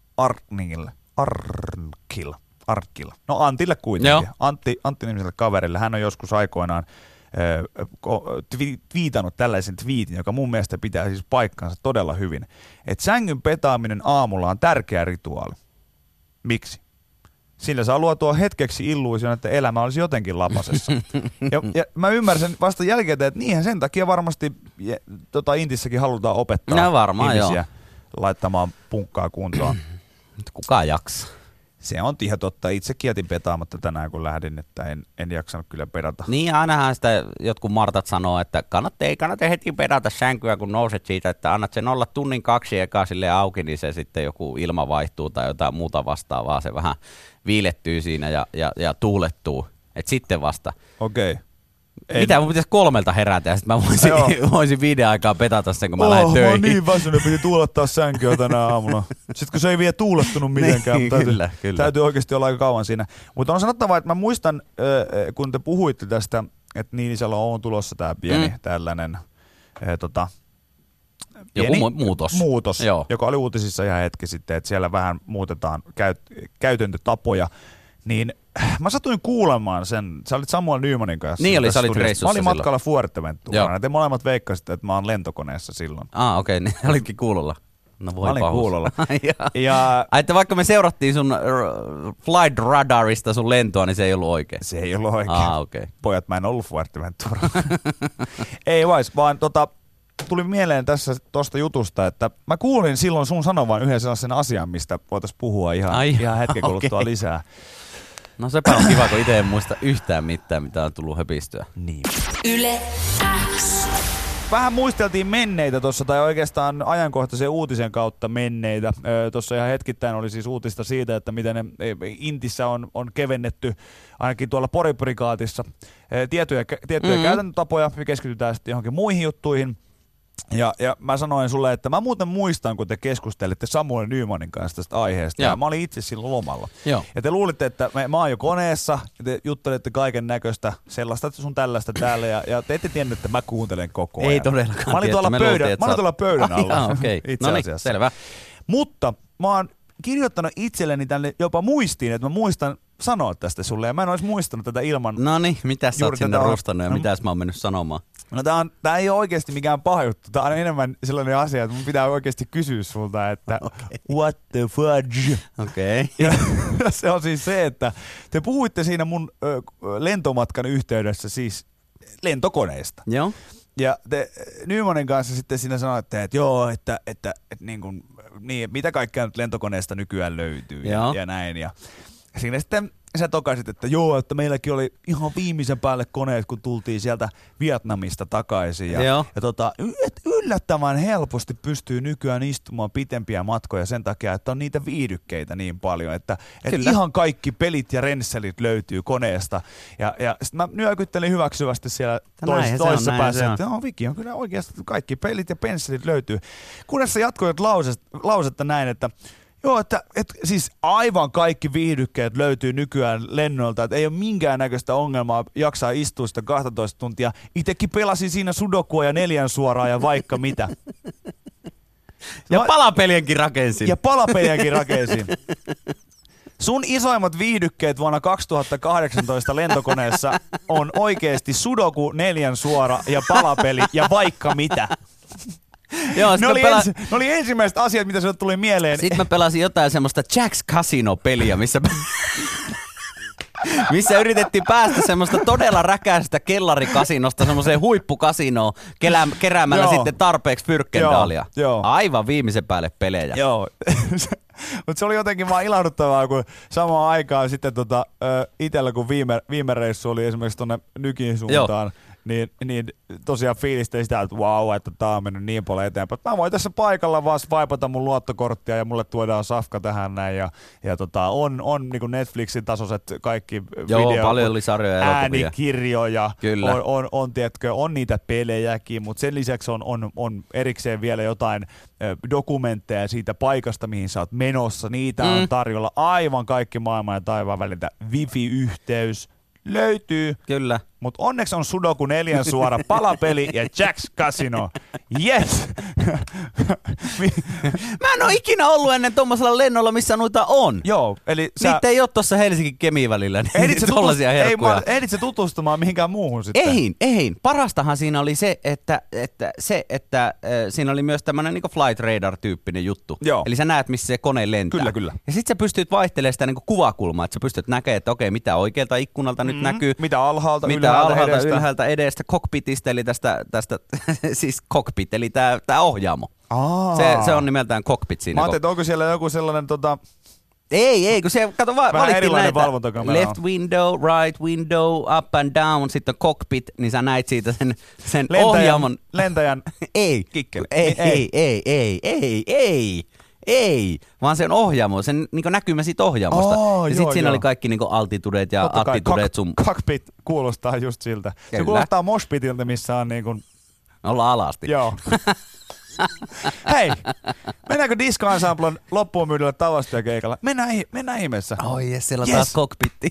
Arkilla. No Antille kuitenkin. Antti nimiselle kaverille. Hän on joskus aikoinaan twiitannut tällaisen twiitin, joka mun mielestä pitää siis paikkansa todella hyvin. Että sängyn petaaminen aamulla on tärkeä rituaali. Miksi? Sillä saa luotua hetkeksi illuusion, että elämä olisi jotenkin lapasessa. Ja mä ymmärsin vasta jälkeen, että niinhän sen takia varmasti Intissäkin halutaan opettaa ihmisiä laittamaan punkkaa kuntoon. Kuka jaksaa? Se on ihan totta. Itsekin jätin petaamatta tänään, kun lähdin, että en jaksanut kyllä pedata. Niin, ainahan sitä jotkut Martat sanoo, että ei kannata heti pedata sänkyä, kun nouset siitä, että annat sen olla 1-2 tunnin ekaa silleen auki, niin se sitten joku ilma vaihtuu tai jotain muuta vastaavaa. Se vähän viilettyy siinä ja tuulettuu. Et sitten vasta. Okei. Mitä mun pitäisi 3 herätä ja sitten mä voisin 5 aikaa petata sen, kun mä lähden töihin. Mä oon niin väsynyt, piti tuulettaa sänkyä tänä aamuna. Sitten kun se ei vielä tuulettunut mitenkään, niin, täytyy oikeasti olla aika kauan siinä. Mutta on sanottava, että mä muistan, kun te puhuitte tästä, että Niinisalo on tulossa tää pieni tällainen joku muutos. Joka oli uutisissa ihan hetki sitten, että siellä vähän muutetaan käytäntötapoja. Niin mä satuin kuulemaan sen, sä olit Samuel Nymanin kanssa. Niin oli, sä olit reissussa. Mä olin matkalla Fuerteventuraan, te molemmat veikkasitte, että mä oon lentokoneessa silloin. Okei, niin olitkin kuulolla. No voi mä olin kuulolla. Että vaikka me seurattiin sun Flight Radarista sun lentoa, niin se ei ollut oikein. Se ei ollut oikein. Okay. Pojat, mä en ollut Fuerteventuraan. Ei vaan tuli mieleen tässä tosta jutusta, että mä kuulin silloin sun sanovan yhden sellaisen asian, mistä voitaisiin puhua ihan hetken kuluttua lisää. No sepä on kiva, kun itse en muista yhtään mitään, mitä on tullut höpistyä. Niin. Yle X. Vähän muisteltiin menneitä tuossa, tai oikeastaan ajankohtaisen uutisen kautta menneitä. Tuossa ihan hetkittäin oli siis uutista siitä, että miten Intissä on kevennetty, ainakin tuolla Poriprikaatissa, tiettyjä käytäntötapoja, me keskitytään sitten johonkin muihin juttuihin. Ja mä sanoin sulle, että mä muuten muistan, kun te keskustelitte Samuel Nymanin kanssa tästä aiheesta. Ja mä olin itse silloin lomalla. Joo. Ja te luulitte, että mä oon jo koneessa, ja te juttelitte kaiken näköistä sellaista, että sun tällaista täällä. Ja te ette tiennyt, että mä kuuntelen koko ajan. Ei todellakaan. Mä olin tuolla pöydän alla. Okay. Itse asiassa. Noniin, selvä. Mutta mä oon kirjoittanut itselleni tänne jopa muistiin, että mä muistan sanoa tästä sulle. Ja mä en olisi muistanut tätä ilman. Noniin, mitä sä oot sinne rustannut ja mitäs mä oon mennyt sanomaan? No tää ei ole oikeasti mikään paha juttu. Tää on enemmän sellainen asia, että mun pitää oikeasti kysyä sulta, että what the fudge? Okei. Ja se on siis se, että te puhuitte siinä mun lentomatkan yhteydessä siis lentokoneesta. Joo. Ja te Nymanin kanssa sitten siinä sanoitte, että joo, että niin, mitä kaikkea nyt lentokoneesta nykyään löytyy ja näin. Ja siinä sitten sä tokasit, että joo, että meilläkin oli ihan viimeisen päälle koneet, kun tultiin sieltä Vietnamista takaisin. Ja yllättävän helposti pystyy nykyään istumaan pitempiä matkoja sen takia, että on niitä viihdykkeitä niin paljon, että ihan kaikki pelit ja rensselit löytyy koneesta. Ja sitten mä nyökyttelin hyväksyvästi siellä toisessa päässä, että Viki on kyllä oikeasti kaikki pelit ja pensselit löytyy. Kunnes sä jatkoit lausetta näin, että joo, että siis aivan kaikki viihdykkeet löytyy nykyään lennoilta, että ei ole minkäännäköistä ongelmaa jaksaa istua sitä 12 tuntia. Itsekin pelasin siinä sudokua ja 4 suoraan ja vaikka mitä. Ja palapelienkin rakensin. sun isoimmat viihdykkeet vuonna 2018 lentokoneessa on oikeesti Sudoku 4 suora ja palapeli ja vaikka mitä. Joo, ne oli ensimmäiset asiat, mitä sinulle tuli mieleen. Sitten mä pelasin jotain semmoista Jack's Casino-peliä, missä yritettiin päästä semmoista todella räkäistä kellarikasinosta semmoiseen huippukasinoon keräämällä sitten tarpeeksi fyrkkendaalia. Aivan viimeisen päälle pelejä. Joo, mutta se oli jotenkin vaan ilahduttavaa, kun samaan aikaan sitten itsellä, kun viime reissu oli esimerkiksi tuonne Nykin suuntaan, niin tosiaan fiilisteli sitä, että vau, että tää on mennyt niin paljon eteenpäin. Mä voin tässä paikalla vaan vaipata mun luottokorttia ja mulle tuodaan safka tähän näin. Ja on niin kuin Netflixin tasoiset kaikki paljon oli sarjoja ja äänikirjoja, on niitä pelejäkin, mutta sen lisäksi on erikseen vielä jotain dokumentteja siitä paikasta, mihin sä oot menossa. Niitä on tarjolla aivan kaikki maailman ja taivaan väliltä. Wifi-yhteys löytyy. Kyllä. Mutta onneksi on Sudoku 4 suora palapeli ja Jack's Casino. Yes! Mä en oo ikinä ollut ennen tommosella lennolla, missä noita on. Joo, eli niitä ei oo tossa Helsinki-Kemi välillä. Tollasia herkkuja. Ehdit sä tutustumaan mihinkään muuhun sitten? Ei. Parastahan siinä oli se, että siinä oli myös tämmönen niinku flight radar-tyyppinen juttu. Joo. Eli sä näet, missä se kone lentää. Kyllä. Ja sit sä pystyt vaihtelemaan sitä niinku kuvakulmaa, että sä pystyt näkemään, että okei, mitä oikealta ikkunalta nyt näkyy. Mitä alhaalta, ylhäältä, edestä, cockpitista, eli tästä siis cockpit, eli tää ohjaamo. Se on nimeltään cockpit siinä. Mä ajattelin, että onko siellä joku sellainen Ei, kun se, kato, valittiin näitä. Left on. window, right window, up and down, sitten on cockpit, niin sä näit siitä sen ohjaamon. Lentäjän kikkeli. Ei, vaan se on ohjaamo, sen niin näkymä siitä ohjaamosta. Ja sitten siinä oli kaikki niin altitudet ja attitudet. Cockpit kuulostaa just siltä. Se kuulostaa moshpitiltä, missä on niin kuin... Ollaan alasti. Joo. Hei, mennäänkö Disco Ensemblen loppuun myydellä tavastiakeikalla? Mennään ihmeessä. Oi jes, siellä on taas cockpitti.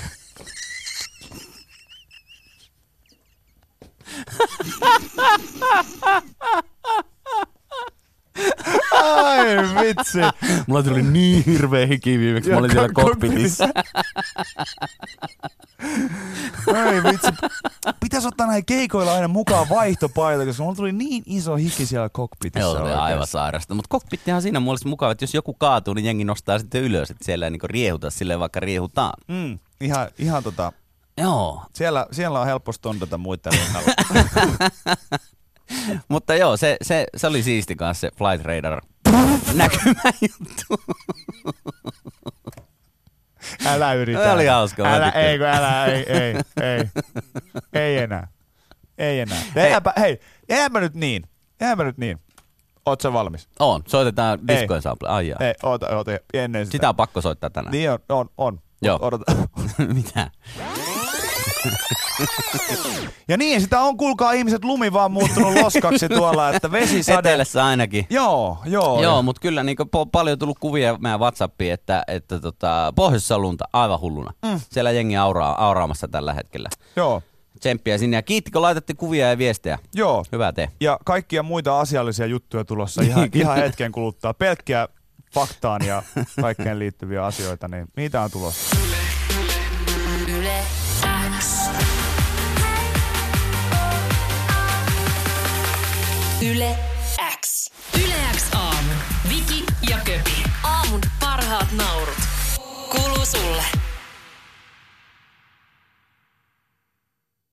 Ai vitsi. Mulla tuli niin hirveä hiki viimeksi, mä olin siellä cockpitissa. Ai vitsi. Pitäis ottaa näin keikoilla aina mukaan vaihtopaita, koska mulla tuli niin iso hiki siellä cockpitissa. Joo, oli aivan sairasta. Mutta cockpittihan on siinä mulle mukava, että jos joku kaatuu, niin jengi nostaa sitten ylös, että siellä ei niinku riehuta silleen, vaikka riehutaan. Ihan Joo. Siellä on helposti tätä muita rinnalla. Mutta joo, se oli siisti kanssa se Flight Radar näkymä juttu. Älä yritä. Se oli hauska. Ei enää. Jääpä nyt niin. Oot sä valmis? On. Soitetaan Disco Ensemble. Ai jaa. Ei, oota. Ennen sitä. Sitä on pakko soittaa tänään. Niin on. Joo. Odota. Mitä? Ja niin, sitä on, kuulkaa ihmiset, lumi vaan muuttunut loskaksi tuolla, että vesisade... Etelässä ainakin. Joo, mutta kyllä niin paljon tullut kuvia meidän WhatsAppiin, että pohjoisessa on lunta aivan hulluna. Siellä jengi auraamassa tällä hetkellä. Joo. Tsemppiä sinne ja kiitti, kun laitatte kuvia ja viestejä. Joo. Hyvä tee. Ja kaikkia muita asiallisia juttuja tulossa ihan hetken kuluttaa. Pelkkiä faktaan ja kaikkeen liittyviä asioita, niin niitä on tulossa. Yle X. Yle X. Yle X aamu. Viki ja Köpi. Aamun parhaat naurut. Kuuluu sulle.